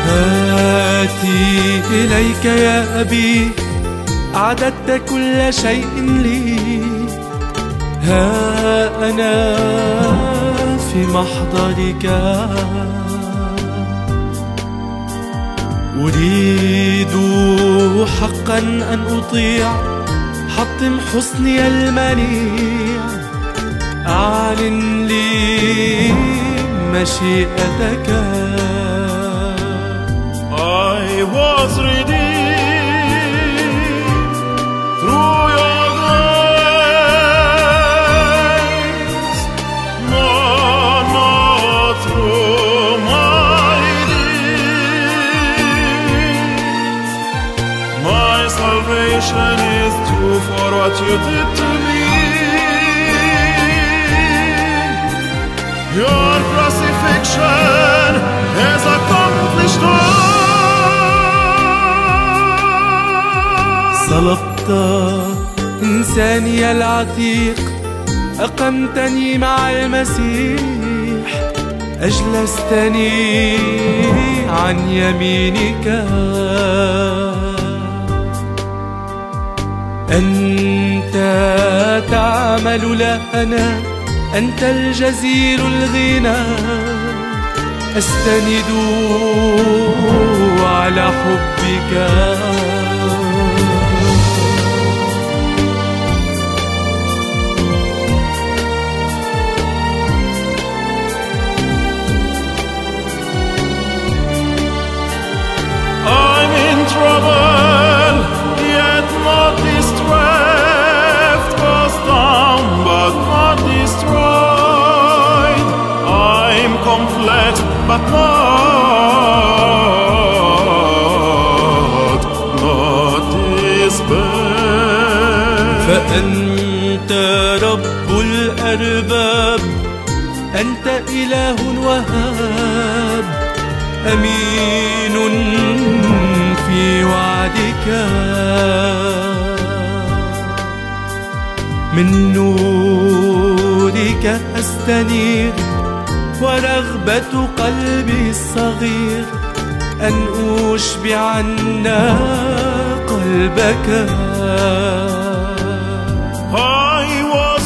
آتي إليك يا أبي، أعددت كل شيء لي، ها أنا في محضرك. أريد حقا أن أطيع، حطم حسني المنيع، أعلن لي مشيئتك. I was redeemed through your grace, not through my deeds. My salvation is due for what you did to me. Your crucifixion has accomplished all. صلبت إنساني العتيق، أقمتني مع المسيح، أجلستني عن يمينك. أنت تعمل لنا، أنت الجزيل الغنى، أستند على حبك. I'm in trouble, yet not distressed, cast down but not destroyed. I'm complex but not despair. فأنت رب الأرباب، أنت إله وهاب، أمين في وعدك. من نورك أستنير، ورغبة قلبي الصغير أن أشبعنا قلبك. I was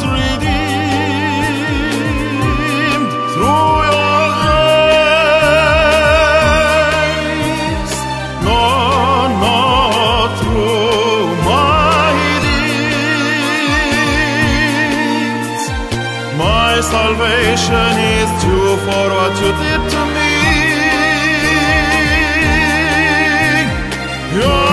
redeemed through your grace, not through my deeds. My salvation is due for what you did to me. Your